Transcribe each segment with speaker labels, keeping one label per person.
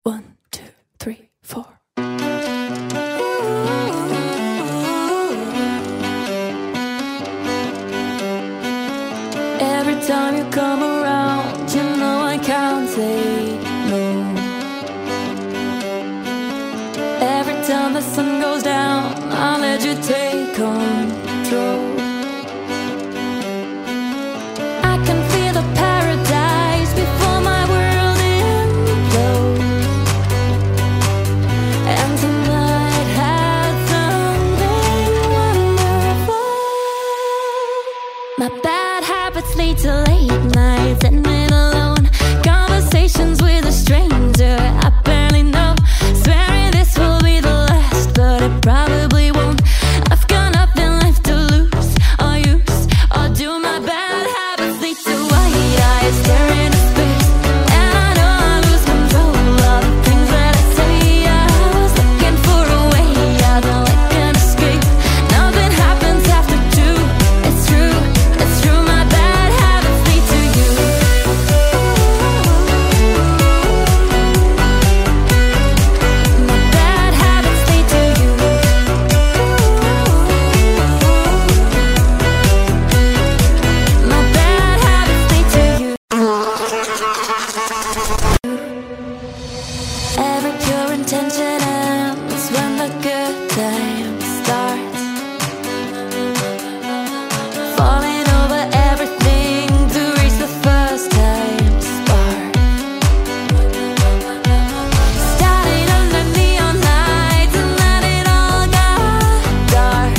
Speaker 1: 1, 2, 3, 4. Every time you come around, you know I can't say no. Every time the sun goes down, I'll let you take control. I can feel the paradise before my world implodes. And tonight had something wonderful. My bad habits lead to late nights and men alone. Conversations with a stranger I barely know. Swearing this will be the last, but it probably won't. I've got nothing left to lose or use or do. My bad habits lead to white eyes staring into space, and I know I lose control of the things that I say. I was looking for a way out, not like an escape. Nothing happens after 2. It's true, it's true. My bad habits lead to you. My bad habits lead to you. My bad habits lead to you. Every pure intention ends when the good time starts. Falling over everything to reach the first time spark. Starting under neon lights and then it all got dark.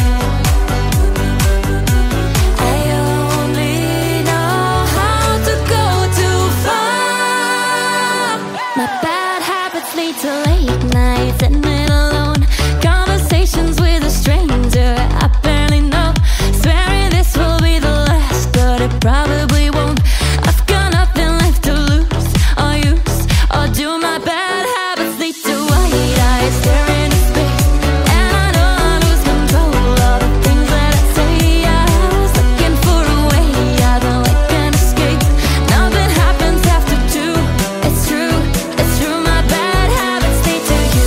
Speaker 1: I only know how to go too far. My bad habits lead to late nights and men alone. Conversations with a stranger I barely know. Swearing this will be the last, but it probably won't. I've got nothing left to lose or use or do. My bad habits lead to white eyes staring into space, and I know I lose control of the things that I say. I was looking for a way out, not like an escape. Nothing happens after 2. It's true, it's true. My bad habits lead to you.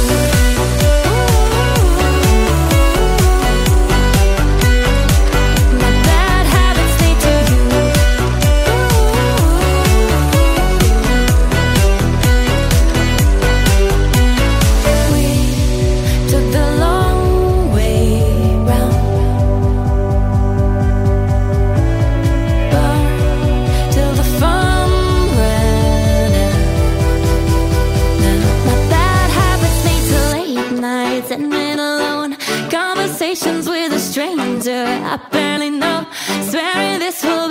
Speaker 1: My bad habits lead to you. We took the long way round, burned till the fun ran out. My bad habits lead to late nights and men alone. Conversations with a stranger I barely know. Swearing this will